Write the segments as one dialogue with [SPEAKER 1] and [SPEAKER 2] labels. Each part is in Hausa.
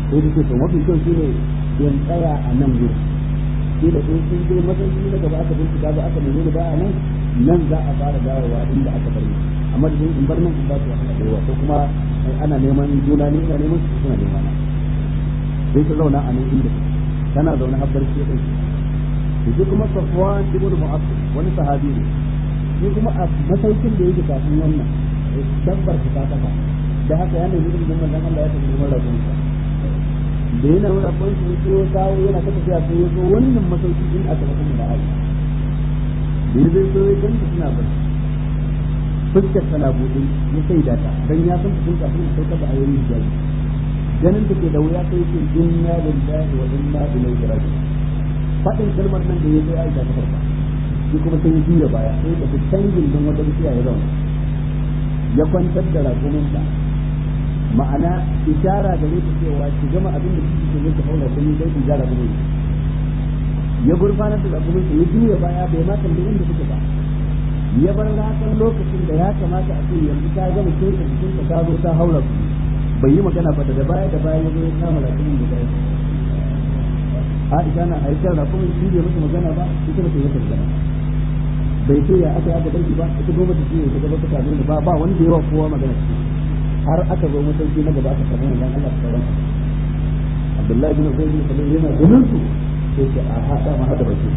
[SPEAKER 1] sai da ce to mafi kyau shine in tsaya a nan gurin shi da in sun je masauki na gaba aka bincika ba aka nemi ba a nan za a fara dawowa inda aka bar ni amma da in bar nan in ba su wahala da yawa ko kuma ana neman juna ne ina neman su suna neman na sai ta zauna a nan inda tana zaune har barci ɗin shi kuma Safwan ibn Mu'affal wani sahabi ne shi kuma a masaukin da yake kafin wannan dabbar ta kasa da haka ya nemi izinin manzon Allah ya tafi neman rabon sa da yana nuna rabon shi sai ya kawo yana ta tafiya sai ya zo wannan masauki din aka tafi da Aisha da zai zo ya ganta suna barci fuskar tana buɗe ya sai da ta dan ya san cikin kafin sai ta da ayoyin hijabi ganin take da wuya sai ce inna lillahi wa inna ilaihi raji'un fadin kalmar nan da ya sai Aisha ta farka shi kuma sai ya juya baya sai da canjin don wata bishiya ya zauna ya kwantar da raƙuminta ma'ana ishara da ne ta cewa ki gama abin da kike so ki haula sai dai ki jara kuma ya gurfanar da raƙuminta ya juya baya bai ma kalli inda take ba ya bar rakan lokacin da ya kamata a ce yanzu ta gama kinsa jikinta ta zo ta haura ku bai yi magana ba da baya ya zo ya kama raƙumin da baya Aisha na aikar raƙumin shi bai musu magana ba ita ba ta yi magana bai ce ya aka barki ba ita goma ta ciwo ta gaba ta kazo ba ba wanda yawa kowa magana ce har aka zo mutunci na gaba aka samu dan Allah ta sauran Abdullahi bin Zaid bin Salim yana ganin su sai ce a hada ma hada baki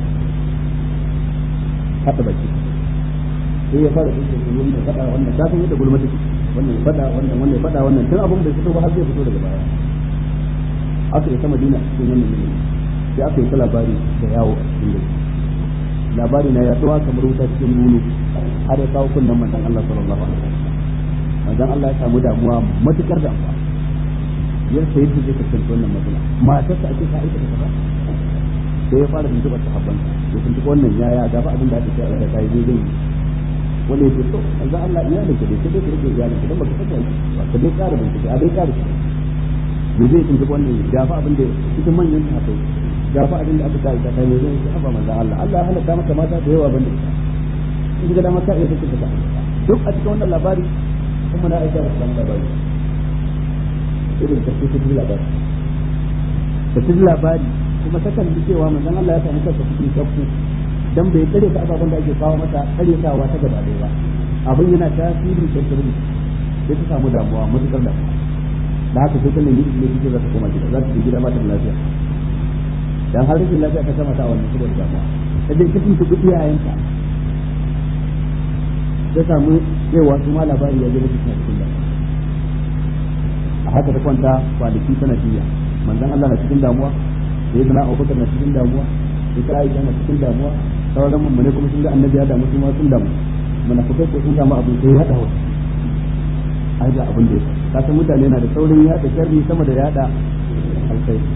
[SPEAKER 1] sai ya fara tsinke su yin da fada wannan ta san yadda gulma take wannan ya fada wannan ya fada wannan tun abun bai fito ba har zai fito daga baya aka yi ta Madina cikin wannan ne sai aka yi ta labari da yawo a cikin gari labari na yaduwa kamar wuta cikin nunu har ya kawo kunnan manzon Allah sallallahu alaihi wasallam manzon Allah ya samu damuwa matukar damuwa ya sai yadda zai kasance wannan matsala matar ta ake ta aika ta kaza sai ya fara tuntuɓar sahabban ya tuntuɓa wannan yaya ga fa abin da ake cewa da kai zai wanda ya ce to manzon Allah iyalin ka dai sai dai ka rike iyalin ka dan baka san ba ka dai ƙara bincike a dai ƙara me zai tuntuɓa wannan ga fa abin da cikin manyan sahabbai ga fa abin da aka kai ta kai zai ce haba manzo Allah ya halaka maka mata da yawa bane in ga da mata ya take ta duk a cikin wannan labari kuma na aika da labari irin ta cikin labari ta cikin labari kuma sakan da cewa manzo Allah ya samu kansa cikin shakku dan bai kare ta ababan da ake kawo mata karyatawa ta gaba ɗaya ba abin yana tasiri da sirri sai ta samu damuwa mutukar da haka sai ta nemi ne kike za ta koma gida za ta je gida mata da lafiya dan har rikin lafiya ta kama ta a wannan saboda damuwa idan kin tuku iyayenta sai samu cewa su ma labari ya je da cikin lafiya a haka ta kwanta kwanaki tana jiya manzon Allah na cikin damuwa sai sana Abubakar na cikin damuwa sai ta Aisha na cikin damuwa sauran mummune kuma sun ga annabi ya damu su ma sun damu munafikai ko sun samu abin sai ya dawo ai ga abin da ka san mutane na da saurin yada sharri sama da yada alkhairi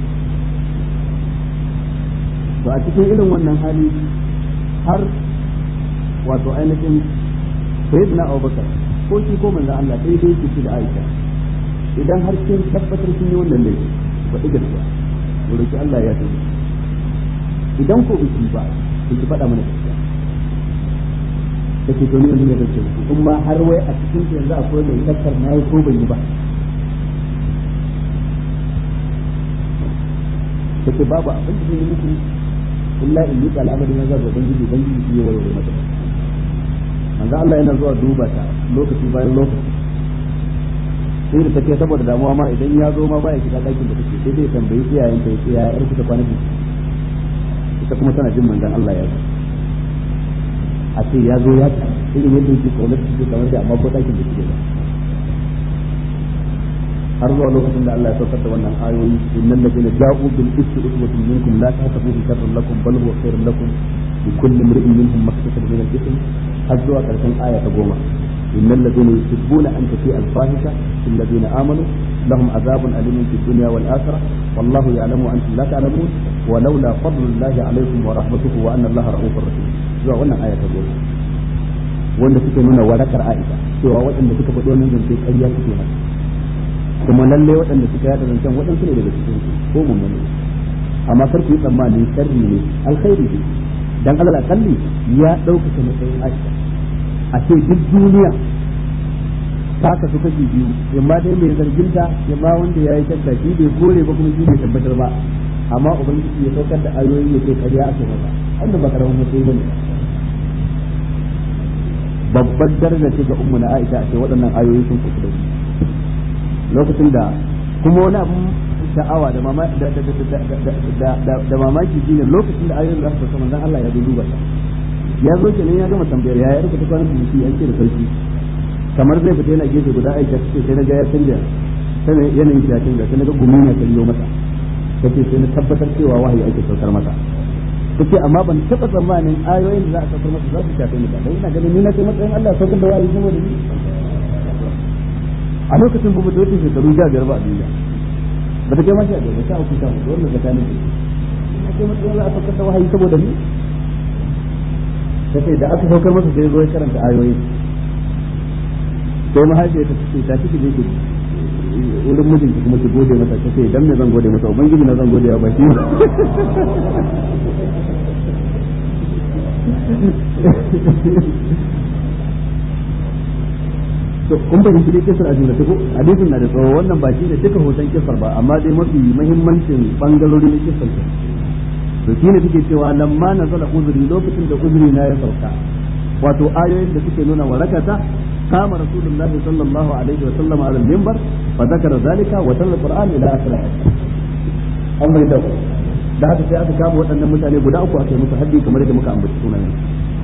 [SPEAKER 1] to a cikin irin wannan hali har wato ainihin sayyidina Abubakar ko shi ko manzo Allah sai dai yake da Aisha idan har kin tabbatar kin yi wannan laifi ba diga ba wurin ki Allah ya tsare idan ko biki ba ki faɗa mana gaskiya take to ni yanzu ne da ce kuma har wai a cikin yanzu akwai mai takkar nayi ko ban yi ba take babu abin da zai muku illa in yi al'amari na zarra ubangiji shi ya warware mata manzo Allah yana zuwa duba ta lokaci bayan lokaci sai da take saboda damuwa ma idan ya zo ma baya shiga dakin da take sai dai tambayi iyayen ta yace ya yar ta kwana biyu ita kuma tana jin manzon Allah ya zo a ce ya zo ya ta irin yadda yake kaunar take kamar da amma ko dakin da take ba har zuwa lokacin da Allah ya saukar da wannan ayoyi innal ladina ja'u bil ifki uswatun minkum la tahsabuhu sharran lakum bal huwa khairun lakum li kulli imrin minhum maktasaba min al-ithm har zuwa karshen aya ta 10 innal ladina yuhibbuna an tafi'a al-fahisha fil ladina amanu lahum adhabun alimun fid dunya wal akhirah wallahu ya'lamu wa antum la ta'lamun wa laula fadlullahi alaykum wa rahmatuhu wa anna Allaha ra'ufur rahim zuwa wannan aya ta 10 wanda suke nuna warakar Aisha cewa waɗanda suka faɗi wannan zance ƙarya suke mata kuma lalle waɗanda suka yada zancen waɗansu ne daga cikin ko mummuni amma kar ku yi tsammani sharri ne alkhairi ne dan Allah kalli ya ɗaukaka matsayin Aisha a ce duk duniya haka su kashi biyu yamma dai mai zarginta yamma wanda ya yi shakka shi bai kore ba kuma shi bai tabbatar ba amma ubangiji ya saukar da ayoyi ya ce ƙarya ake masa wannan ba karamin mutum bane babbar daraja ce ga ummu na Aisha a ce waɗannan ayoyi sun kusa da shi lokacin da kuma wani abu sha'awa da mamaki shine lokacin da ayoyin da aka sauka manzon Allah ya zo duba ta ya zo kenan ya gama tambayar ya rubuta kwanan da shi an ce da sarki kamar zai fita yana gefe guda Aisha ce sai na ga ya canja sai yanayin shi ya canja sai na ga gumi na kallo mata kace sai na tabbatar cewa wahayi ake saukar mata kace amma ban taba tsammanin ayoyin da za a saukar masa za su shafe ni ba dan ina ganin ni na kai matsayin Allah saukar da wahayi saboda ni a lokacin kuma da wata shekaru 15 ba a duniya ba ta kai ma 15 ba ta uku ta hudu wannan tsakanin ne ina kai matsayin Allah saukar da wahayi saboda ni kace da aka saukar masa sai zo ya karanta ayoyin sai mahaifiyar ta ce ta kike ne wurin mijinki kuma ki gode masa kace dan me zan gode masa ubangiji na zan gode wa baki to kun bayyana shi kisar a jumla ko hadisin na da tsawo wannan ba shi ne duka hoton kisar ba amma dai mafi muhimmancin bangarori na kisar to shine suke cewa lamma nazala uzuri lokacin da uzuri na ya sauka wato ayoyin da suke nuna warakata قام رسول الله صلى الله عليه وسلم على المنبر فذكر ذلك وتلا القرآن إلى آخره. أما إذا da haka sai aka kama waɗannan mutane guda uku aka yi musu haddi kamar yadda muka ambaci sunayen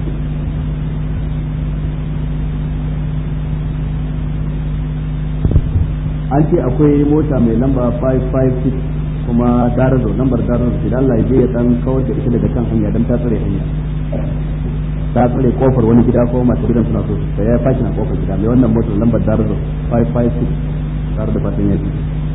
[SPEAKER 1] an ce akwai mota mai lamba 556 kuma darazo lambar darazo idan Allah ya je ya dan kawar da ita daga kan hanya dan ta tsare hanya ta tsare kofar wani gida ko masu gidan suna so sai ya fashi na kofar gida mai wannan motar lambar darazo 556 tare da fatan yaji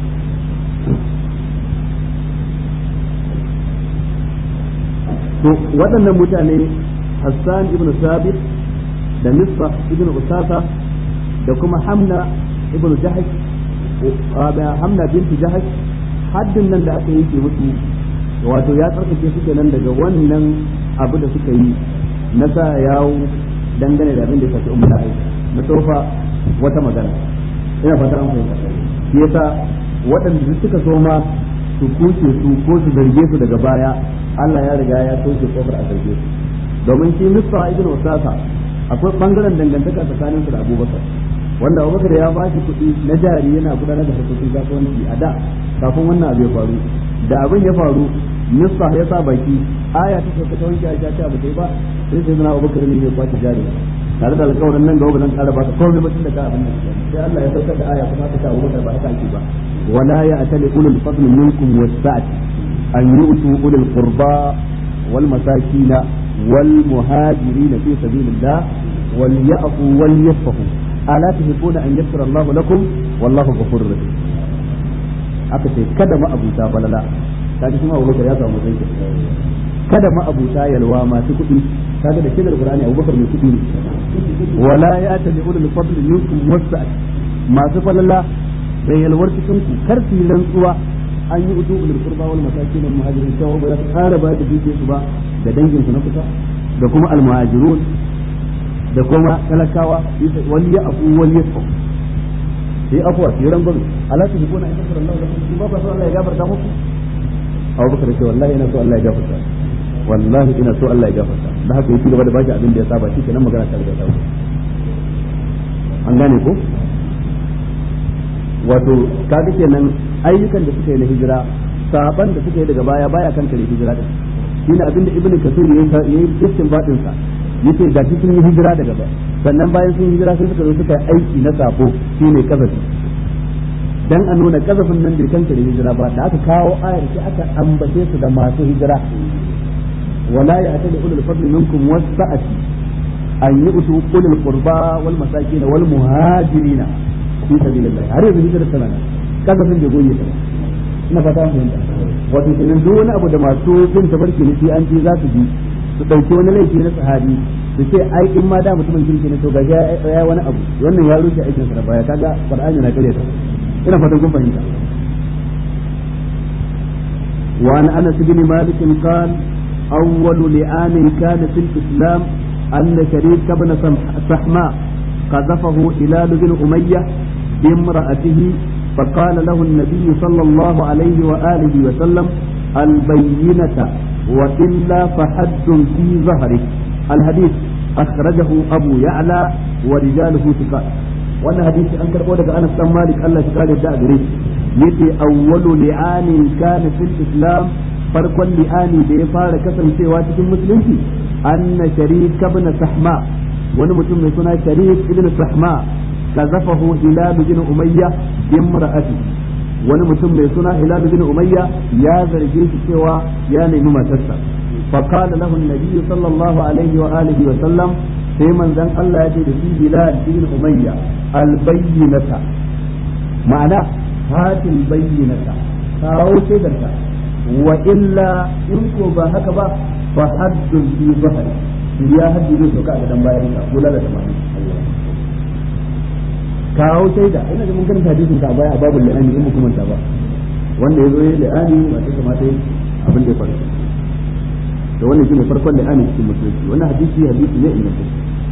[SPEAKER 1] to waɗannan mutane Hassan ibn Sabit da Misbah ibn Usasa da kuma Hamna ibn Jahash Hamna binti Jahash haddin nan da aka yanke musu wato ya tsarkake su kenan daga wannan abu da suka yi na sa yawo dangane da abin da ya shafi umma Aisha na tofa wata magana ina fata an fahimta shi yasa waɗanda suka so ma su kuce su ko su zarge su daga baya Allah ya riga ya toshe kofar a zarge su domin shi Misbah ibn Usasa akwai bangaren dangantaka tsakaninsu da Abubakar wanda Abubakar ya ba shi kuɗi na jari yana gudanar da harkokin kasuwanci a da kafin wannan abu ya faru da abin ya faru Misbah ya sa baki aya ta sauka ta wanke Aisha ta bace ba sai sai na Abubakar ne ya kwace jari tare da alƙawarin nan gaba zan ƙara baka komai mutum da ka abin nan sai Allah ya saukar da aya kuma ta Abubakar ba haka ake ba wala ya atali ulul fadl minkum was-sa'ati an yu'tu ulul qurba wal masakin wal muhajirin fi sabilillah wal ya'fu wal yasfahu ala tuhibuna an yaghfira Allah lakum wallahu ghafurur rahim aka ce kada ma abuta balala kaji kuma Abubakar ya samu sai kada ma abuta yalwa masu kuɗi kaga da kinar Qur'ani Abubakar mai kuɗi ne wala ya ta ulul fadl minkum wasa'at masu falala da yalwar cikin ku kar su yi rantsuwa an yi udu ulul qurba wal masakin wal muhajirin cewa ba za su ƙara ba da duke su ba da dangin su na kusa da kuma al muhajirun da kuma talakawa wal ya'fu wal yasfu sai afwa sai rangon ala ta hukuna in kasar Allah lakum ba so Allah ya gafarta muku Abu Bakar ce wallahi ina so Allah ya gafarta wallahi ina so Allah ya gafarta da haka yake gaba da bashi abin da ya saba shi kenan magana ta riga ta wuce an gane ko wato kaga kenan ayyukan da suka yi na hijira saban da suka yi daga baya kan kare hijira din shine abin da Ibn Kathir yayi istinbadin sa yace da sun yi hijira daga baya sannan bayan sun hijira sai suka zo suka yi aiki na sabo shine kazafi dan a nuna kazafin nan bai kanta da hijira ba da aka kawo ayar sai aka ambace su da masu hijira wala ya'tali ulul fadli minkum was-sa'ati an yu'tu ulul qurba wal masakin wal muhajirin fi sabilillah har yanzu hijira tana kazafin bai goye ta ina fata mun fahimta wato kenan duk wani abu da masu bin tabarki ne an ji za su ji su dauki wani laifi na sahabi su ce ai in ma da mutumin kirki ne to ga ya wani abu wannan ya rushe aikin sa da baya kaga Qur'ani na kare ta ina fatan kun fahimta wa an Anas bin Malik qal awwal li'an kana fil islam an sharik ibn sahma قذفه هلال بن أمية بامرأته فقال له النبي صلى الله عليه وآله وسلم البينة وإلا فحد في ظهره. الحديث أخرجه أبو يعلى ورجاله ثقات. وأن حديث أنكر قولك أنس بن مالك الله قال الدأدري يتي أول لعان كان في الإسلام فرق اللعان بإفارة كسر سواتك المسلمين أن شريك بن سحماء ونمتم يسنا شريك بن سحماء قذفه هلال بن أمية بامرأته ونمتم يسنا هلال بن أمية يا زرجيش سوى يا نمما تسا فقال له النبي صلى الله عليه وآله وسلم في من ذن الله يجد في هلال بن أمية البينة معناه هات البينة فهو سيدك وإلا إنكو بهكذا فحد في ظهر يا حد يوسف كأن دنبايا ولا لا تمام kawo shaida ina da mun karanta hadisin ka baya babu la'ani in muku manta ba wanda yazo yayi la'ani ba sai kamata abin da ya faru to wannan shine farkon la'ani cikin musulunci wannan hadisi ne ingantacce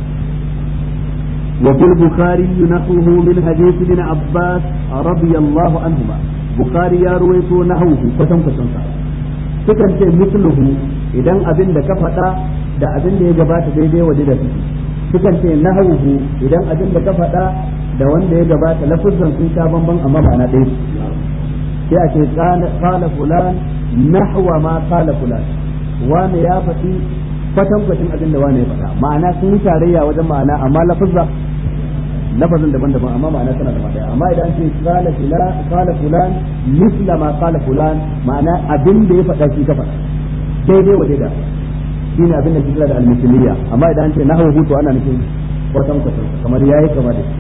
[SPEAKER 1] وفي البخاري نحوه من حديث ابن عباس رضي الله عنهما بخاري يروي نحوه كتم sukan ce misluhu idan abin da ka faɗa da abin da ya gabata daidai wa da sukan ce nahawuhu idan abin da ka faɗa da wanda ya gabata lafuzan sun sha bamban amma ma'ana ɗaya sai a ce qala fulan nahwa ma qala fulan wani ya faɗi kwatankwacin abin da wani ya faɗa ma'ana sun yi tarayya wajen ma'ana amma lafazin daban-daban amma ma'ana tana da ɗaya amma idan ce qala fulan misla ma qala fulan ma'ana abin da ya faɗa shi ka faɗa daidai wa daida shine abin da kira da al-misliya amma idan an ce nahwu to ana nufin kwatankwacin kamar yayi kamar da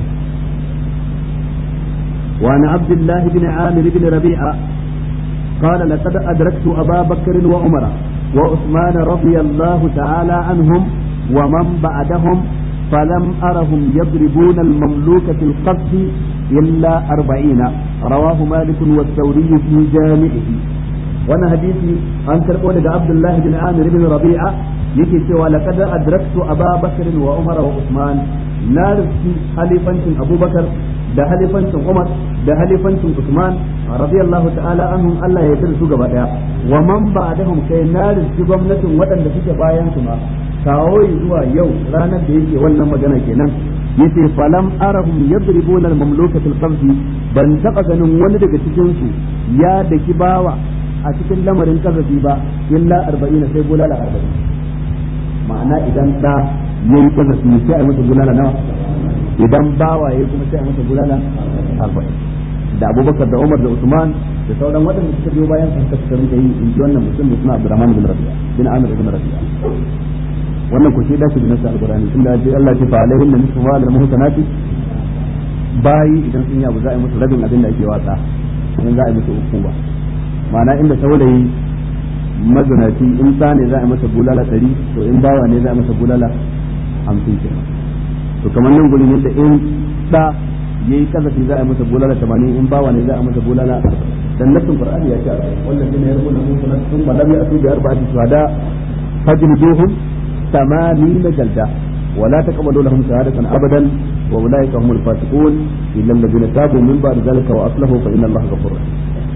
[SPEAKER 1] وعن عبد الله بن عامر بن ربيعة قال لقد أدركت أبا بكر وعمر وعثمان رضي الله تعالى عنهم ومن بعدهم فلم أرهم يضربون المملوك في القذف إلا 40 رواه مالك والثوري في جامعه. وانا حديثي عن ترقون عبد الله بن عامر بن ربيعة يكي سوى لقد أدركت أبا بكر وعمر وعثمان نارسي خليفة أبو بكر da halifancin Umar da halifancin Usman radiyallahu ta'ala anhum Allah ya yarda su gaba daya wa man ba'dahum kai na rizki gwamnatin waɗanda suke bayan su ma kawo zuwa yau ranar da yake wannan magana kenan yace falam arahum yadribuna al-mamluka fil qabdi ban taba ganin wani daga cikin su ya daki bawa a cikin lamarin kazafi ba illa 40 sai bulala 40 ma'ana idan da yayi kazafi sai a masa bulala nawa idan bawaye kuma sai a masa bulala 40 da Abubakar da Umar da Usman da sauran waɗanda suka biyo bayan su suka rinka yi in ji wannan mutum da suna Abdurrahman bin Rabi'a bin Amir bin Rabi'a wannan ko sai da shi da nasa alqur'ani tunda Allah ya fa alaihim min nisfu al muhsanati bayi idan sun yi abu za a yi musu rabin abin da ake watsa in za a yi musu hukuma ma'ana inda saurayi mazanaci in sa ne za a yi masa bulala 100 to in bawa ne za a yi masa bulala 50 kenan to kamar nan gurin yadda in da yayi kazafi za a yi masa bulala 80 in bawa ne za a masa bulala dan nassin qur'ani ya ce wallahi ne yarbu lahu sunatun wa lam ya'tu bi arba'ati shuhada fajliduhum 80 jalda ولا تقبلوا لهم شهادة أبدا وأولئك هم الفاسقون إلا الذين تابوا من بعد ذلك وأصلحوا فإن الله غفور رحيم.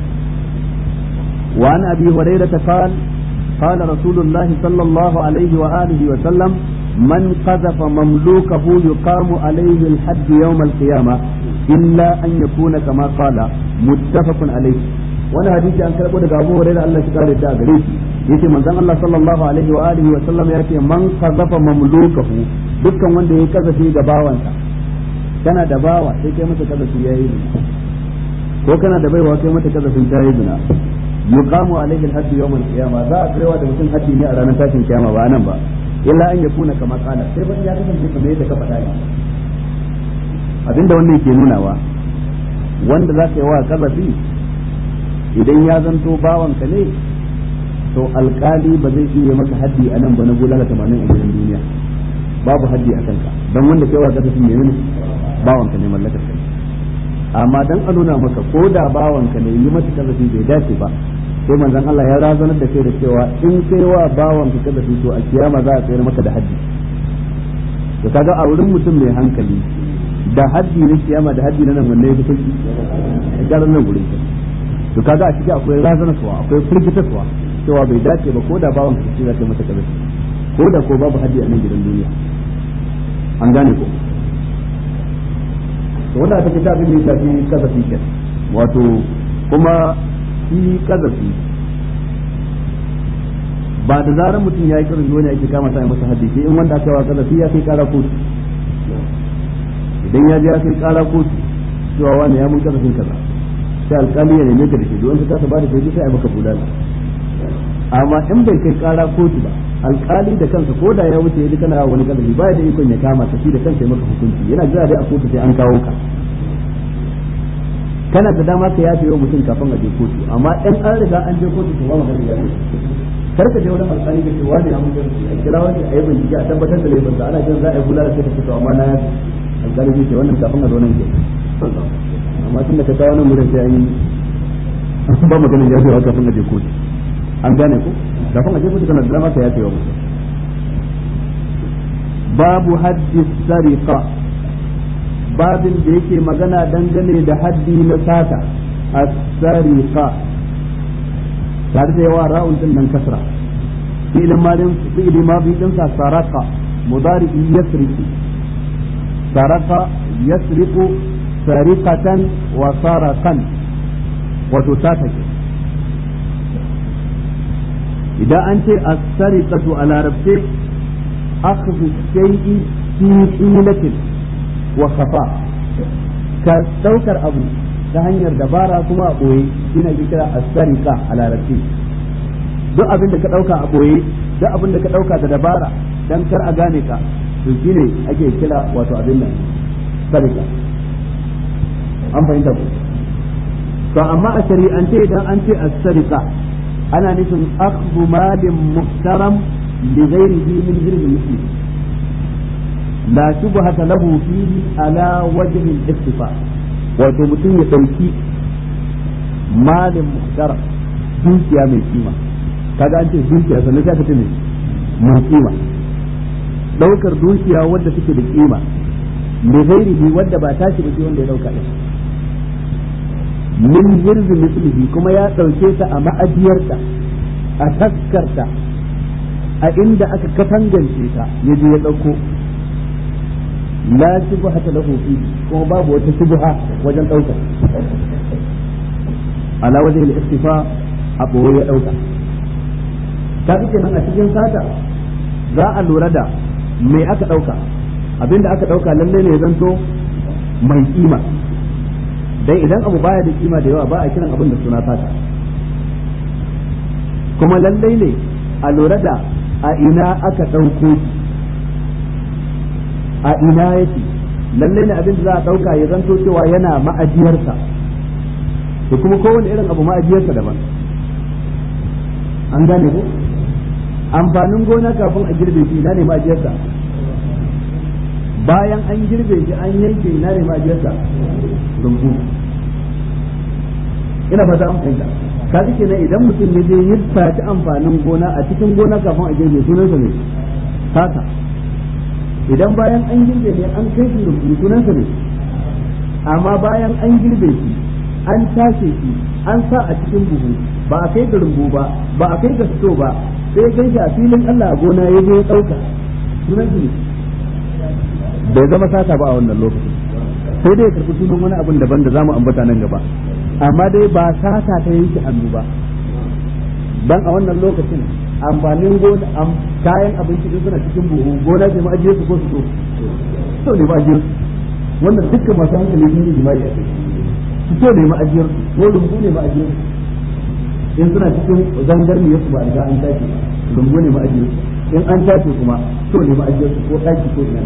[SPEAKER 1] وعن أبي هريرة قال قال رسول الله صلى الله عليه وآله وسلم من قذف مملوكه يقام عليه الحد يوم القيامة إلا أن يكون كما قال متفق عليه. وانا حديثي عن كلمة أبو هريرة الله شكال الداء قريب يتي من ذن الله صلى الله عليه وآله وسلم يأتي من قذف مملوكه dukkan wanda ya kazafi ga bawansa kana da bawa sai kai masa kazafi yayi ko kana da baiwa kai mata kazafin ta yi zina yuqamu alayhi al-hadd yawm al-qiyamah za a kaiwa da mutum haddi ne a ranar tashin kiyama ba nan ba illa an yakuna kama qala sai ban ya kasance kamar yadda ka faɗa ne abinda wannan ke nunawa wanda za ka yi wa kazafi idan ya zanto bawanka ne to alkali ba zai iya maka haddi a nan ba na bulala 80 a gidan duniya babu haddi a kanka don wanda kai wa kasafin ne bawanka ne mallakar ka amma dan a nuna maka ko da bawanka ne yi mata kasafi bai dace ba sai manzon Allah ya razanar da kai da cewa in kai wa bawanka kasafi to a kiyama za a tsayar maka da haddi to kaga a wurin mutum mai hankali da haddi na kiyama da haddi na nan wanne yake sauki a garin nan gurin to kaga a ciki akwai razanarwa akwai firgitarwa cewa bai dace ba ko da bawan ka ce za ka masa kaza ko da ko babu haddi a nan gidan duniya an gane ko to wannan take ta abin da ya shafi kazafi ke wato kuma shi kazafi ba da zarar mutum ya yi karin dole ake kama sa masa haddi sai in wanda aka wa kazafi ya kai kara kotu idan ya je ya kai kara kotu cewa wani ya mun kazafin kaza sai alƙali ya neme ka da shi don ka kasa ba da shi sai a maka bulala amma in bai kai kara kotu ba alƙali da kansa ko da ya wuce ya kana wani kazafi ba ya da ikon ya kama ka shi da kansa ya maka hukunci yana jira dai a kotu sai an kawo ka kana da dama ka yafe wa mutum kafin a je kotu amma in an riga an je kotu to ba magana ya kar ka je wurin alƙali ka ce wani ya mun kazafin kira wani a yi bincike a tabbatar da laifinsa ana jin za a yi bulala sai ka fito amma na yafe alƙali zai ce wannan kafin a zo nan ke amma tun da ka kawo nan wurin sai an yi ba maganin ya fi kafin a je kotu an gane ko kafin a je kotu kana da dama ka yafe wa mutum babu haddi sariqa babin da yake magana dangane da haddi na sata as-sariqa tare da yawa ra'un din nan kasra fi'il madin fi'il madi din sa saraqa mudari yasriqu saraqa yasriqu sariqatan wa saraqan wato sata ke idan an ce as-sariqatu a larabce akhdhu shay'i fi hilatin wa khafa ka daukar abu ta hanyar dabara kuma a boye ina kira as-sariqa a larabce duk abin da ka dauka a boye duk abin da ka dauka da dabara dan kar a gane ka to shine ake kira wato abin nan sariqa an fahimta ku to amma a shari'ance idan an ce as-sariqa ana nufin akhdhu malin muhtaram li ghayrihi min ghirri muslim la shubhata lahu fihi ala wajhi al-iktifa wato mutum ya dauki malin muhtaram dukiya mai kima kaga an ce dukiya sannan sai ka ce mai kima daukar dukiya wadda take da kima li ghayrihi wadda ba tashi ba wanda ya dauka din min hirzi mislihi kuma ya ɗauke ta a ma'ajiyarta a taskarta a inda aka katangance ta ya je ya ɗauko la shubha ta lahu fi kuma babu wata shubha wajen ɗauka ala wajen al-istifa a ɓoye ya ɗauka ta fi kenan a cikin sata za a lura da me aka ɗauka abinda aka ɗauka lalle ne ya zanto mai kima dan idan abu baya da kima da yawa ba a kiran abin da suna fata kuma lallai ne a lura da a ina aka ɗauko a ina yake lallai ne abin da za a ɗauka ya zanto cewa yana ma'ajiyarsa to kuma kowane irin abu ma'ajiyarsa daban an gane ko amfanin gona kafin a girbe shi ina ne ma'ajiyarsa bayan an girbe shi an yanke ina ne ma'ajiyarsa rumbu ina fata an fahimta ka ji kenan idan mutum ya je ya saci amfanin gona a cikin gona kafin a girbe sunansa ne sata idan bayan an girbe ne an kai shi rumbu sunansa ne amma bayan an girbe shi an tace shi an sa a cikin buhu ba a kai ga rumbu ba ba a kai ga sito ba sai ya kai shi a filin Allah a gona ya je ya dauka sunansa ne bai zama sata ba a wannan lokacin sai dai ya karɓi sunan wani abin daban da zamu ambata nan gaba amma dai ba sata ta yanke hannu ba dan a wannan lokacin amfanin gona kayan abinci din suna cikin buhu gona ce ma'ajiyar su ko su so ne ma'ajiyar wannan dukkan masu hankali sun yi jima'i a kai su so ne ma'ajiyar ko rumbu ne ma'ajiyar in suna cikin zangarniyar su ba a riga an tashi rumbu ne ma'ajiyar in an tashi kuma so ne ma'ajiyar su ko ɗaki ko ina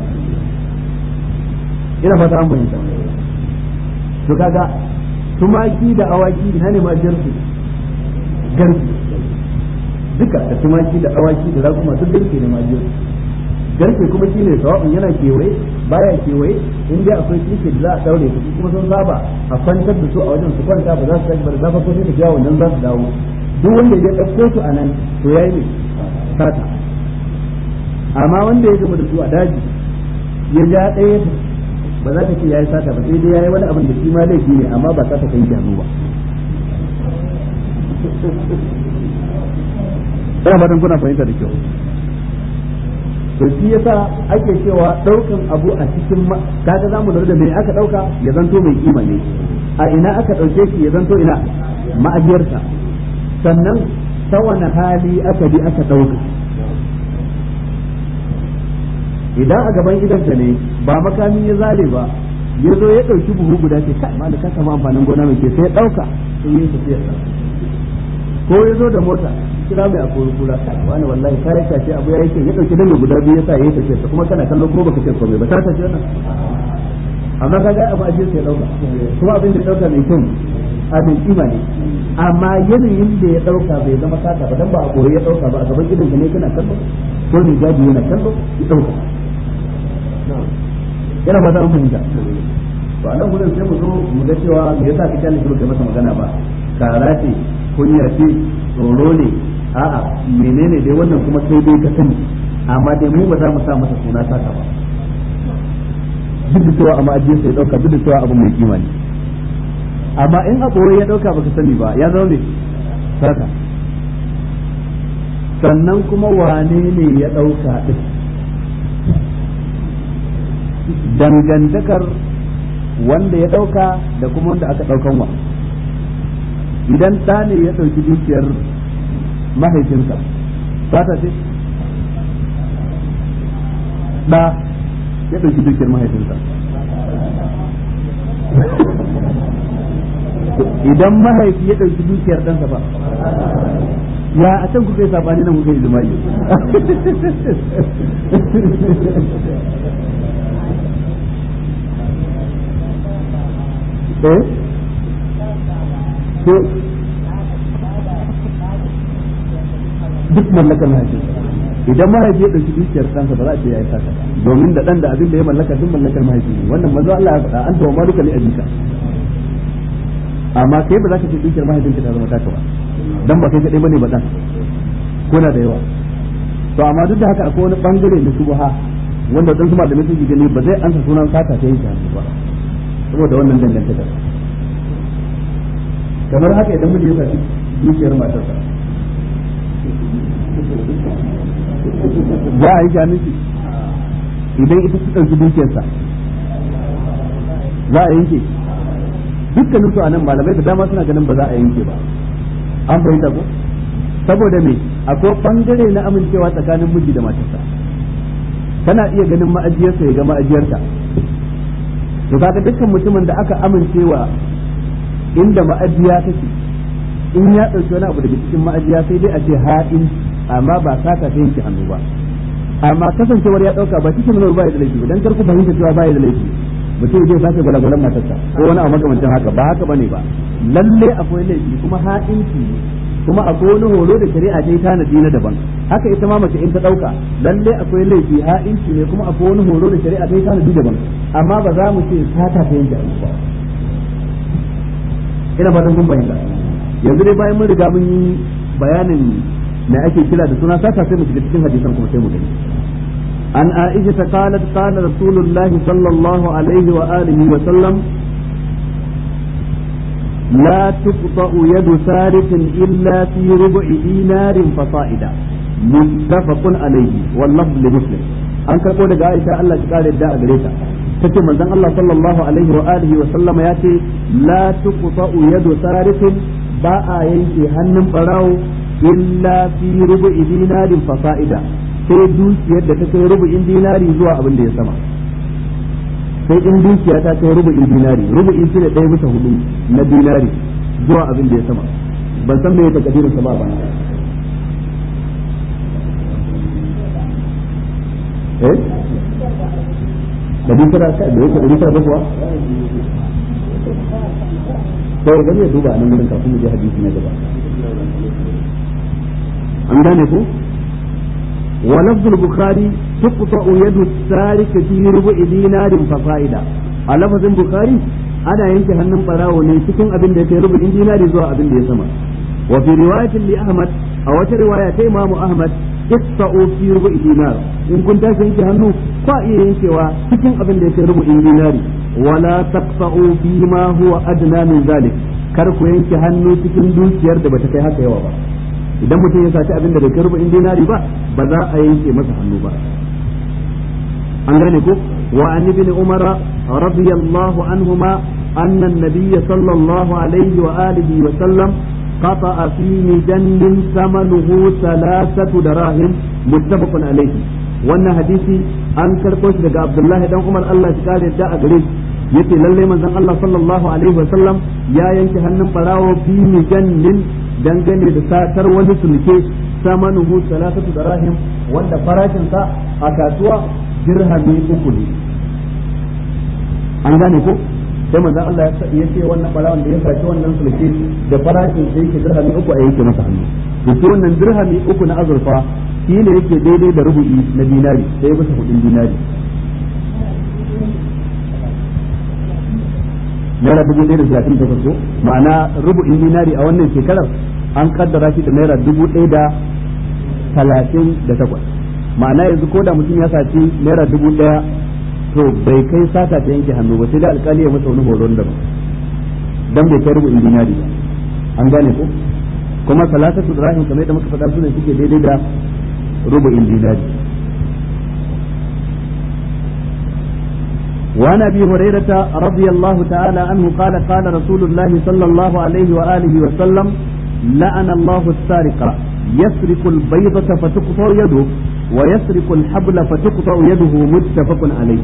[SPEAKER 1] ina fata an fahimta to kaga tumaki da awaki ina ne majiyar su garki duka da tumaki da awaki da rakuma duk garke ne majiyar garke kuma shine sawa'un yana kewaye baya kewaye in dai akwai tike da za a daure su kuma sun saba a kwantar da su a wajen su kwanta ba za su tashi ba da zafa ko sai tafiya wannan za su dawo duk wanda ya ɗauko su a nan to yayi ne sata amma wanda ya gama da su a daji ya ja ɗaya ba za ka ce ya yi sata ba sai dai ya yi wani abin da shi ma laifi ne amma ba sata kan hannu ba. ina fatan kuna fahimta da kyau. to shi yasa ake cewa daukan abu a cikin kaga zamu lura da me aka dauka ya zanto mai kima ne, a ina aka dauke shi ya zanto ina ma'ajiyarsa, sannan ta wani hali aka bi aka dauka. idan a gaban idansa ne ba makami ya zale ba ya zo ya dauki buhu guda ce kai ma da ka samu amfanin gona mai ke sai ya dauka sai ya tafi ko ya zo da mota kira mai akwai kula wani wallahi kare ta ce abu ya yake ya dauki dango guda biyu yasa yayi tafiya ta kuma kana kallon ko baka ce komai ba ta tace wannan amma kaga abu aje sai dauka kuma abin da dauka mai kyau abin kima ne amma yanayin da ya dauka bai zama sata ba dan ba a koyi ya dauka ba a gaban gidan ka ne kana kallo ko ne gadi yana kallo ya dauka yana ba ta an fahimta to anan gurin sai mu zo mu ga cewa me yasa kake ne kuma kai masa magana ba kara ce kunya ce tsoro ne a'a menene dai wannan kuma sai dai ka sani amma dai mu ba za mu sa masa suna saka ba duk da cewa amma ajiyar sai dauka duk da cewa abu mai kima ne amma in a ɓoye ya dauka baka sani ba ya zama ne saka. sannan kuma wane ne ya dauka din dangantakar wanda ya dauka da kuma wanda aka daukan wa. idan ɗa ne ya ɗauki dukiyar mahaifinsa sata ce ɗa ya ɗauki dukiyar mahaifinsa idan mahaifi ya ɗauki dukiyar ɗansa ba ya a can kuka yi sabani nan kuka yi jima'i duk mallakar mahaifi idan mahaifi ya ɗauki dukiyar ɗansa ba za a ce ya yi sata domin da ɗan da abin da ya mallaka duk mallakar mahaifi ne wannan manzo Allah ya faɗa an tawa maluka ne a jika amma kai ba za ka ce dukiyar mahaifinka ta zama taka ba dan ba kai kaɗai bane ba ɗan kuna da yawa to amma duk da haka akwai wani bangare da subha wanda dan su malamai suke gani ba zai ansa sunan sata ta yanke hannu ba saboda wannan dangantakar kamar haka idan mutum ya tafi dukiyar matarsa za a yi jami'i idan ita su ɗauki dukiyarsa za a yanke dukkanin su a nan malamai da dama suna ganin ba za a yanke ba an fahimta ko saboda me akwai bangare na amincewa tsakanin miji da matarsa kana iya ganin ma'ajiyarsa ya ga ma'ajiyarta to kaga dukkan mutumin da aka amincewa inda ma'ajiya take in ya ɗauki wani abu daga cikin ma'ajiya sai dai a ce ha'in amma ba sata ta yanke hannu ba amma kasancewar ya ɗauka ba cikin nuna ba ya da laifi ba dan kar ku fahimta cewa ba ya da laifi mutum zai sace gwalagwalan matarsa ko wani abu makamancin haka ba haka bane ba lalle akwai laifi kuma ha'inci kuma akwai wani horo da shari'a ta yi tanadi na daban haka ita ma mace in ta ɗauka lalle akwai laifi ha'inci ne kuma akwai wani horo da shari'a ta yi tanadi daban amma ba za mu ce sata ta yanke hannu ba ina fatan kun fahimta yanzu dai bayan mun riga mun yi bayanin me ake kira da suna sata sai mu shiga cikin hadisan kuma sai mu gani an aisha ta qalat qala rasulullah sallallahu alaihi wa alihi wa sallam la tuqta'u yadu sarifin illa fi rubu'i dinarin fasa'ida muttafaqun alaihi wal lafz li muslim an karbo daga aisha Allah ya kare da a gare ta take manzon Allah sallallahu alaihi wa alihi wa sallama yace la tuqta'u yadu sarifin ba a yanke hannun barawo illa fi rubu'i dinarin fasa'ida sai dukiyar da ta kai rubu'in dinari zuwa abin da ya sama sai in dukiya ta kai rubu'in dinari rubu'in shi ne 1/4 na dinari zuwa abin da ya sama ban san me ya takadirin sa ba da dukira ka da yake dukira da kuwa sai gani ya duba nan gurin kafin mu je hadisi na gaba an gane ko wa lafz al-bukhari tuqta'u yadu as-sarik fi rubu'i dinarin fa fa'ida a lafazin bukhari ana yanke hannun barawo ne cikin abin da yake rubu'in dinari zuwa abin da ya sama wa fi riwayatin li ahmad a wata riwaya ta imam ahmad iqta'u fi rubu'i dinar in kun tashi yanke hannu kwa iya yankewa cikin abin da yake rubu'in dinari wala taqta'u fi ma huwa adna min zalik kar ku yanke hannu cikin dukiyar da bata kai haka yawa ba idan mutum ya saci abin da bai kai rubu'in dinari ba ba za a yanke masa hannu ba an gane ko wa an ibn umar radiyallahu anhuma anna an-nabiy sallallahu alaihi wa alihi wa sallam قطع في مجن ثمنه 3 دراهم متفق عليه wannan hadisi an karɓo shi daga Abdullahi dan Umar Allah ya kare da a gare shi yace lalle manzon Allah sallallahu alaihi wa sallam ya yanke hannun barawo fi mijannin dangane da satar wani sulke samanuhu 3 darahim wanda farashin sa a kasuwa dirhami 3 ne an gane ko sai manzon Allah ya ce wannan barawon da ya saci wannan sulke da farashin sai yake dirhami 3 a yanke masa hannu to shi wannan dirhami 3 na azurfa shi ne yake daidai da rubu'i na dinari sai ya bisa kudin dinari naira 1,038 ko ma'ana rubu'in dinari a wannan shekarar an kaddara shi da naira 1,038 ma'ana yanzu ko da mutum ya saci naira 1,000 to bai kai sata ta yanke hannu ba sai da alkali ya masa wani horon da ba dan bai kai rubu'in dinari ba an gane ko kuma salatatu dirahim kamar da muka faɗa su ne suke daidai da rubu'in dinari وعن ابي هريره رضي الله تعالى عنه قال قال رسول الله صلى الله عليه واله وسلم لعن الله السارق يسرق البيضة فتقطع يده ويسرق الحبل فتقطع يده متفق عليه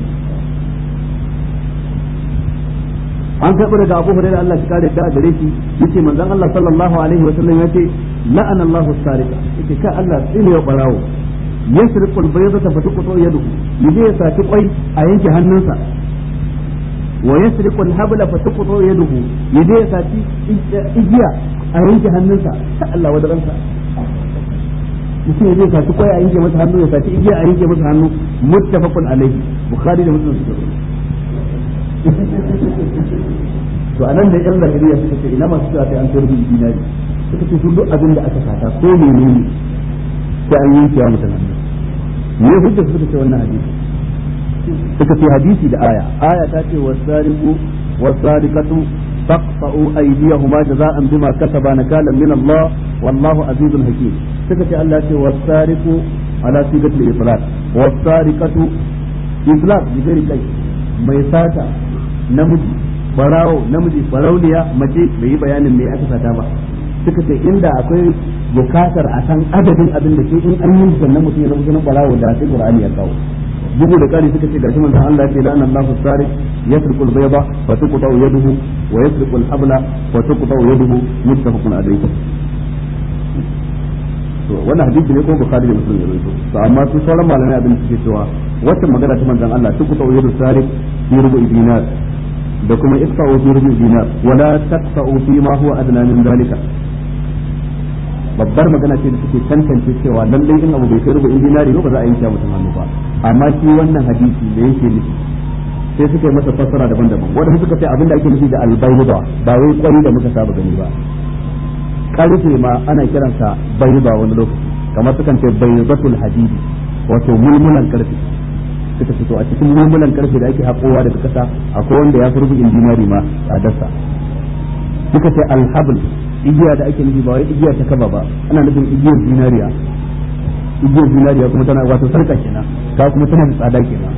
[SPEAKER 1] an karɓi daga Abu Hurairah Allah ya kare da gare shi yace manzon Allah sallallahu alaihi wa sallam yace la'ana Allahu as-sariqa yace ka Allah tsine ya barawo yasriqul baydata fatuqtu yaduhu yaje ya saki kwai a yanke hannunsa wa yasriqul habla fatuqtu yaduhu yaje ya saki igiya a yanke hannunsa ka Allah wadaransa mutum yaje ya saki kwai a yanke masa hannu ya saki igiya a yanke masa hannu muttafaqun alaihi bukhari da muslim to anan da yan zakariya suka ce ina masu cewa sai an tarbi dinari suka ce duk abin da aka sata ko menene sai an yanke wa mutum ne hujja suka ce wannan hadisi suka ce hadisi da aya ta ce wasariqu wasariqatu faqta'u aydiyahuma jaza'an bima kasaba nakalan min Allah wallahu azizun hakim suka ce Allah ce wasariqu ala sigatil itlaq wasariqatu itlaq bi ghairi kai mai sata namiji barawo namiji barauniya mace bai yi bayanin me aka sata ba suka ce inda akwai bukatar a san adadin abin da ke in an yi sannan mutum ya zama sunan barawo da sai Qur'ani ya kawo bugu da kari suka ce gashi manzon Allah ya ce la'ana Allahu sariq yasriqu al-bayda wa tuqta'u yaduhu wa yasriqu al-habla wa tuqta'u yaduhu muttafaqun alayhi to wannan hadisi ne ko Bukhari da Muslim ya rawaito to amma su sauran malamai abin da suke cewa wata magana ta manzon Allah tuqta'u yadu sariq fi rubu'i dinar da kuma iqta'u fi rubu'i dinar wala taqta'u fi ma huwa adna min dalika babbar magana ce da suke tantance cewa lallai in abu bai kai rubu'in dinari ba za a yanke mutum hannu ba amma shi wannan hadisi da yake nufi sai suka yi masa fassara daban-daban wanda suka ce abin da ake nufi da albayda ba wai kwari da muka saba gani ba karfe ma ana kiransa bayda wani lokaci kamar sukan ce baydatul hadidi wato mulmulan karfe suka fito a cikin mulmulan karfe da ake haƙowa daga kasa akwai wanda ya fi rubu'in dinari ma tsadarsa suka ce alhabl igiya da ake nufi ba wai igiya ta kaba ba ana nufin igiyar zinariya kuma tana wato sarka kenan ka kuma tana da tsada kenan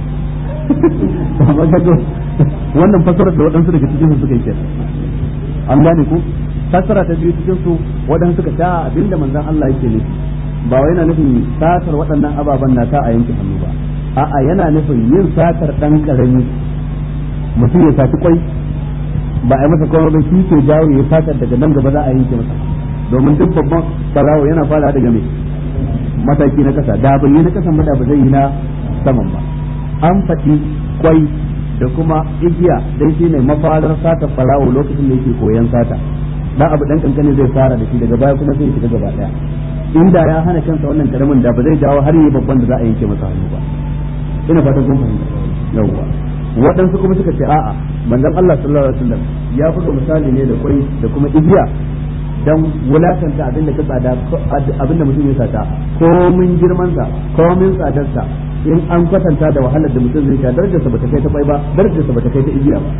[SPEAKER 1] wannan fasarar da waɗansu daga cikin su suka yi kenan an gane ku fasara ta biyu cikin su waɗansu suka ta abinda manzon Allah yake nufi ba wai yana nufin satar waɗannan ababen na ta a yanke hannu ba a'a yana nufin yin satar dan karami mutum ya sati kwai ba a yi masa kawai ba shi ke jawo ya fatar daga nan gaba za a yanke masa domin duk babban barawo yana fara daga mai mataki na kasa da bai yi na kasan ba da ba zai yi na saman ba an faɗi kwai da kuma igiya dai shi ne mafarar sata barawo lokacin da yake koyan sata dan abu dan kankane zai fara da shi daga baya kuma sai ya shiga gaba daya inda ya hana kansa wannan karamin da ba zai jawo har yi babban da za a yanke masa hannu ba ina fatan kun fahimta yawwa waɗansu kuma suka ce a'a manzon Allah sallallahu alaihi wasallam ya buga misali ne da kwai da kuma igiya dan wulakanta abin da ka tsada abin da mutum ya sata komin girman sa komin tsadar sa in an kwatanta da wahalar da mutum zai sha darajarsa bata kai ta bai ba darajarsa bata kai ta igiya ba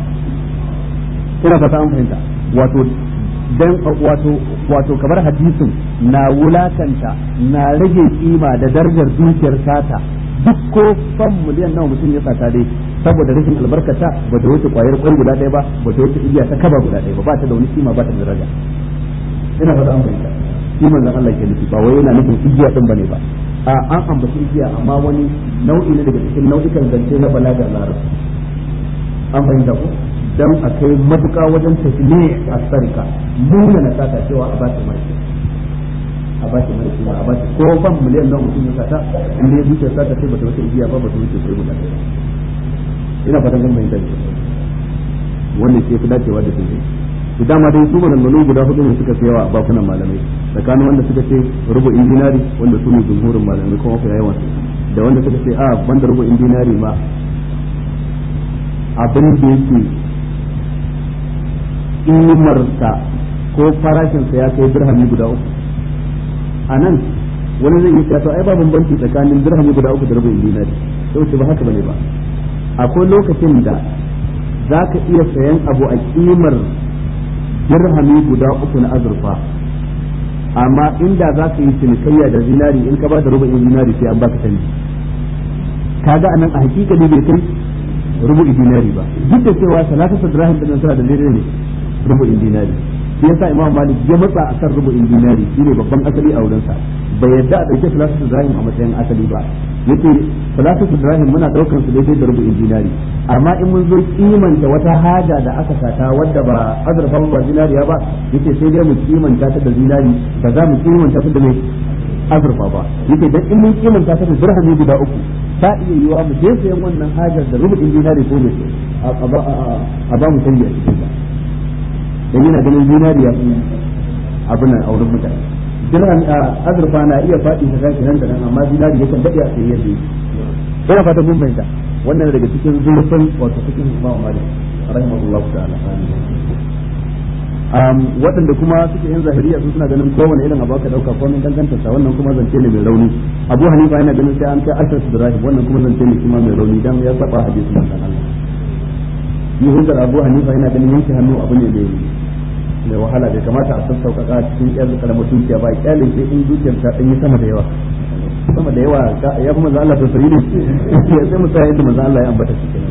[SPEAKER 1] ina fata an fahimta wato kamar hadisin na wulakanta na rage kima da darajar dukiyar sata duk ko fan miliyan nawa mutum ya sata dai saboda rashin albarkata ba ta wuce kwayar kwai guda ɗaya ba ba ta wuce igiya ta kaba guda ɗaya ba ta da wani kima ba ta da daraja ina fata an fahimta kiman da Allah ke nufi ba wai yana nufin igiya din bane ba an ambaci igiya amma wani nau'i ne daga cikin nau'ikan zance na balaga larabci an fahimta ko dan a kai matuƙa wajen tafiye a sarka nuna na sata cewa a ba ta mai kuma a ba ta ko fan miliyan nan mutum ya sata inda ya zuciya sata sai ba ta wuce igiya ba ta wuce sai guda ina fatan kun bayyana wannan ke fi dacewa da tunani su dama dai su maganganu guda hudu ne suka fi yawa a bakunan malamai tsakanin wanda suka ce rubu'in dinari wanda su ne jumhurin malamai kuma mafi yawan da wanda suka ce banda rubu'in dinari ma abin da yake kimarsa ko farashinsa ya kai dirhami guda uku a nan wani zai iya to ai ba bambanci tsakanin dirhami guda uku da rubu'in dinari sai ba haka bane ba akwai lokacin da za ka iya sayan abu a kimar dirhami guda uku na azurfa amma inda za ka yi cinikayya da zinari in ka ba da rubu'in zinari sai an baka canji kaga anan a hakika ne bai kai rubu'in dinari ba duk da cewa salatu dirham din suna da ne rubu'in dinari shi yasa imam malik ya matsa akan rubu'in dinari shine babban asali a wurinsa bai yadda a dauke salatu dirham a matsayin asali ba yace salatu dirham muna daukan su daidai da rubu'in dinari amma in mun zo kimanta wata haja da aka sata wadda ba azurfa ba zinariya ba yace sai dai mu kimanta ta da zinari ba za mu kimanta ta da mai azurfa ba yace dan in mun kimanta ta da dirhami guda uku ta iya yiwa mu je sayan wannan hajar da rubu'in dinari ko ne a ba mu canji a cikin ta dan yana ganin zinariya abin nan a wurin mutane dirham azurfa na iya faɗi ta kashi nan da nan amma zinari yakan daɗe a tsaye yadda ina fata mun fahimta wannan daga cikin zurfin wato cikin Imam Malik rahimahullah ta'ala waɗanda kuma suke yin zahiriya su suna ganin kowane irin abu aka dauka komai danganta sa wannan kuma zance ne mai rauni Abu Hanifa yana ganin sai an kai ashar dirham wannan kuma zance ne kuma mai rauni dan ya saba hadisin manzon Allah yi hujjar Abu Hanifa yana ganin yanke hannu abu ne mai wahala bai kamata a sassauƙaƙa cikin ƙyar kalamar dukiya ba ƙyalin sai in dukiyar ta ɗanyi sama da yawa ya fi manzo Allah tasiri ne sai mu tsaya inda manzo Allah ya ambata shi kenan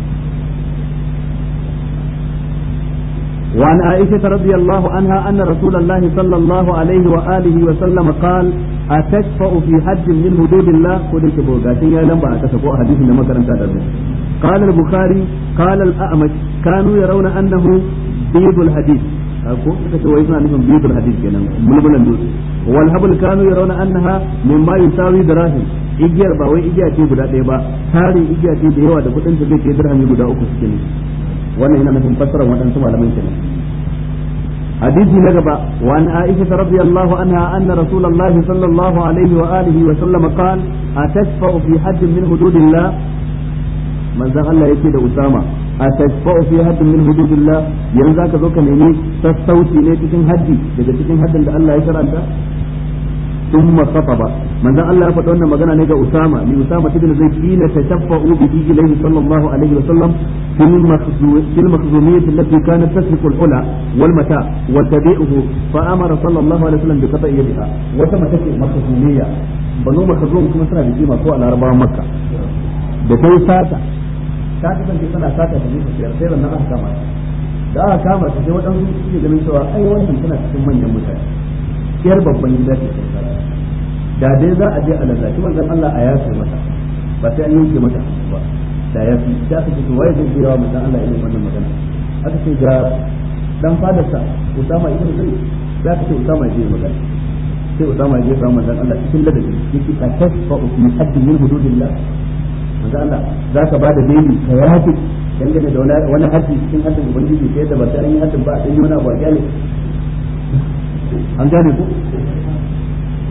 [SPEAKER 1] وعن عائشة رضي الله عنها أن رسول الله صلى الله عليه وآله وسلم قال أتشفأ في حد من حدود الله قلت بوغاتين يا لمبا أتشفأ حديث لما كرمت هذا قال البخاري قال الأعمش كانوا يرون أنه بيض الحديث بيض الحديث والهبل كانوا يرون أنها مما يساوي دراهم igiyar ba wai igiya ce guda ɗaya ba tarin igiya ce da yawa da kudin ta zai kai dirhami guda uku suke ne wannan yana nufin fassarar waɗansu malaman kenan hadisi na gaba wa an aisha radiyallahu anha anna rasulullahi sallallahu alaihi wa alihi wa sallam qala atashfa'u fi haddin min hududillah manzon Allah yake da Usama atashfa'u fi haddin min hududillah yanzu zaka zo ka nemi sassauci ne cikin haddi daga cikin haddin da Allah ya sharanta ثم خطب من ذا الله يفضل أن مغنى نجا أسامة لأسامة بن زيد حين تشفعوا به إليه صلى الله عليه وسلم في المخزومية التي كانت تسرق الحلى والمتاع وتبيعه فأمر صلى الله عليه وسلم بقطع يدها وتم تسرق مخزومية بنو مخزوم كما سنة بجيمة فوق على 4 مكة بكي ساتا ساتا كي سنة ساتا تجيب في أرسير أنها أحكامة da aka kama ta sai waɗansu suke ganin cewa ai wannan tana cikin manyan mutane yar babban gida ce da dai za a je a lallaci manzon Allah a yafe mata ba sai an yanke mata ba da ya fi da aka ce waye zai jira manzon Allah irin wannan magana aka ce ga dan fadarsa Usama ibn Zaid za ka ce Usama je magana sai Usama je ga manzon Allah cikin ladabi yake ka tasfa fi hadd min hududillah manzon Allah za ka bada dai ka yafe dangane da wani haddi cikin haddin ubangiji sai da ba sai an yi haddin ba a dan yi wani abu a kyale an gane ko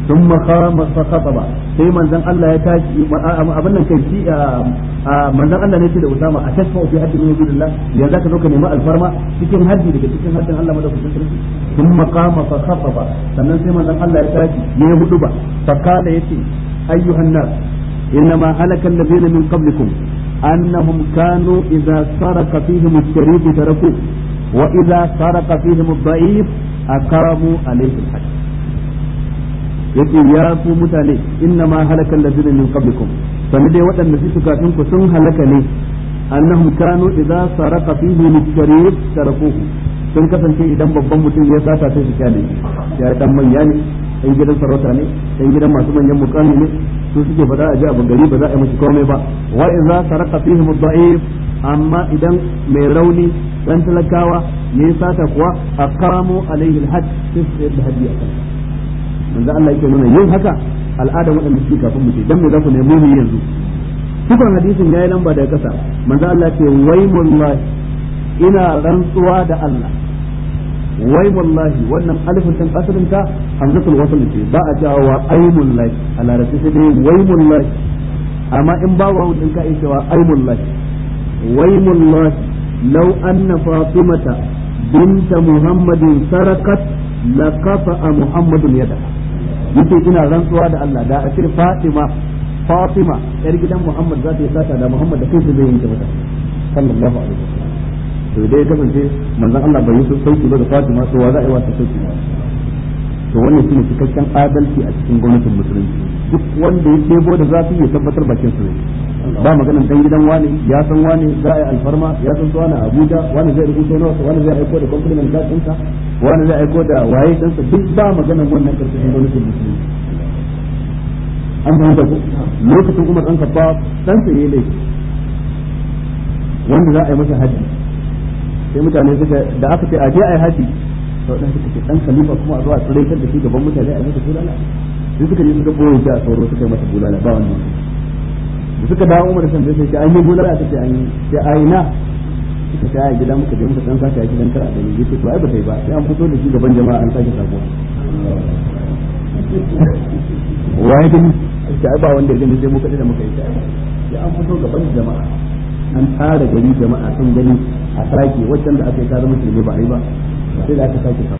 [SPEAKER 1] ثم قام فخطب sai manzon Allah ya tashi abin nan kai shi manzon Allah ne ce da Usama a tasfa fi haddi min billah ya zaka zo ka nemi alfarma cikin haddi daga cikin haddin Allah madaukakin sarki thumma qama fa khataba sannan sai manzon Allah ya tashi ya hudu ba fa kana yace ayyuhan nas inma halaka alladhina min qablikum annahum kanu idza saraka fihim al-sharif taraku wa idza saraka fihim ad-da'if akramu alayhi al-hadd yake ya ku mutane inna ma halakan ladina min qablikum sanin dai waɗanda suke kafin ku sun halaka ne annahum kanu idza saraka fihi al-sharif tarakuhu sun kasance idan babban mutum ya sata sai su kyale ya dan manya ne dan gidan sarauta ne dan gidan masu manyan mukami ne su suke fada a ji abin gari ba za a yi musu komai ba wa idza saraka fihi ad-da'if amma idan mai rauni dan talakawa ne sata kuwa aqamu alaihi al-hadd sai da hadiya manzo Allah yake nuna yin haka al'adar waɗanda suke kafin mu ce dan me za ku nemi mu yanzu cikin hadisin yayi lamba daga kasa manzo Allah ce waymullahi ina rantsuwa da Allah waymullahi wannan alifin din asalin ta hamzatul wasl ce ba a cewa wa aymullahi a larabci sai dai waymullahi amma in ba wa din ka cewa aymullahi waymullahi law anna fatimata bint muhammadin sarakat laqata muhammadun yadaha yace ina rantsuwa da Allah da a ce Fatima yar gidan Muhammad za ta yi sata da Muhammad da kansa zai yanke mata sallallahu alaihi wasallam to dai kasance manzon Allah bai yi sauki ba da Fatima to wa za a yi wata sauki ba to wannan shine cikakken adalci a cikin gwamnatin musulunci duk wanda ya debo da zafi ya tabbatar bakin su ba maganan dan gidan wani ya san wani za a yi alfarma ya san wani Abuja wani zai rubuta nawa wani zai aiko da compliment card ɗinsa wani zai aiko da waye ɗansa duk ba maganan wannan karkashin gwamnatin musulunci an fahimta ko lokacin Umar ɗan Khattab ɗansa yayi laifi wanda za a yi masa haji sai mutane suka da aka ce a je a yi haji to dan suka ce dan khalifa kuma a zo a tsare da shi gaban mutane a yi masa bulala sai suka je suka boye shi a tsoro suka yi masa bulala ba wannan da suka dawo Umar san sai an yi bulala ta ce an yi sai a yi na suka ta yi gida muka je muka dan saka shi dan kar a gani yace to ai ba sai ba sai an fito da shi gaban jama'a an sake sabuwa waye gani sai ba wanda gani sai muka da muka yi sai an fito gaban jama'a an tsara gari jama'a sun gani a sake waccan da aka yi ta zama musulmi ba a yi ba sai da aka sake